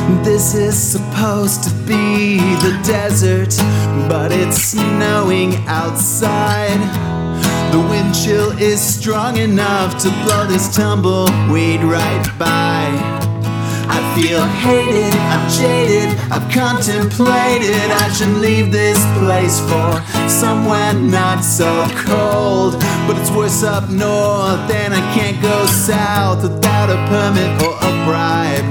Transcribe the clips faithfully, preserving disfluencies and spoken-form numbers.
This is supposed to be the desert, but it's snowing outside. The wind chill is strong enough to blow this tumbleweed right by. I feel hated, I'm jaded, I've contemplated I should leave this place for somewhere not so cold. But it's worse up north and I can't go south without a permit or a bribe.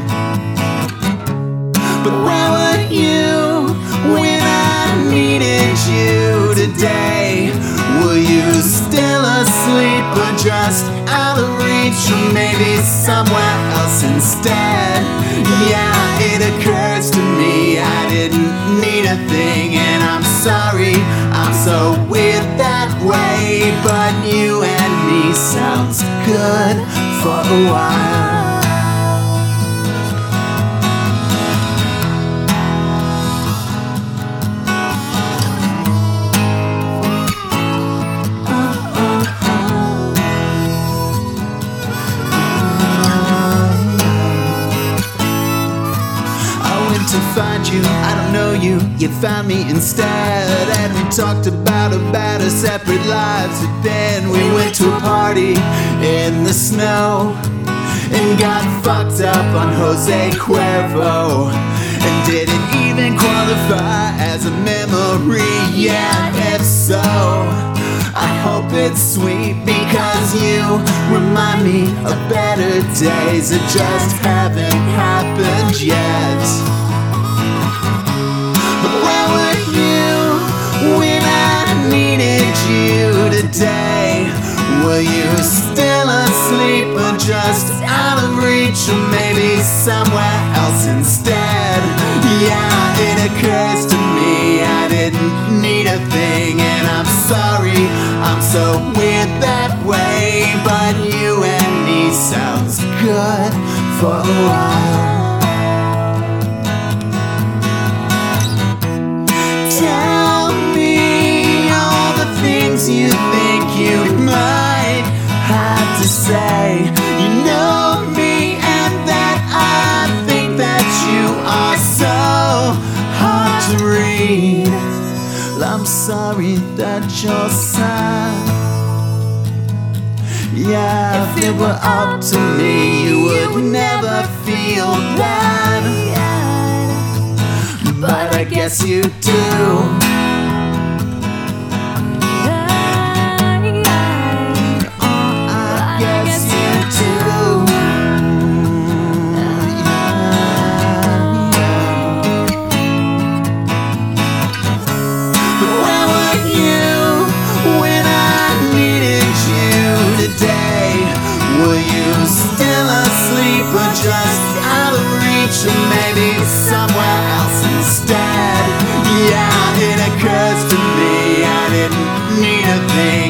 But where were you when I needed you today? Were you still asleep or just out of reach, or maybe somewhere else instead? Yeah, it occurs to me I didn't need a thing, and I'm sorry I'm so weird that way. But you and me sounds good for a while. To find you, I don't know you, you found me instead. And we talked about about our separate lives, but then we went to a party in the snow and got fucked up on Jose Cuervo. And did it even qualify as a memory? Yeah, if so, I hope it's sweet, because you remind me of better days that just haven't happened yet. Where were you when I needed you today? Were you still asleep or just out of reach, or maybe somewhere else instead? Yeah, it occurs to me I didn't need a thing, and I'm sorry I'm so weird that way. But you and me sounds good for a while. Tell me all the things you think you might have to say. You know me, and that I think that you are so hard to read. Well, I'm sorry that you're sad. Yeah, if it were up to me, you would never feel bad. But I guess you do. Just out of reach, or maybe somewhere else instead. Yeah, it occurs to me I didn't need a thing.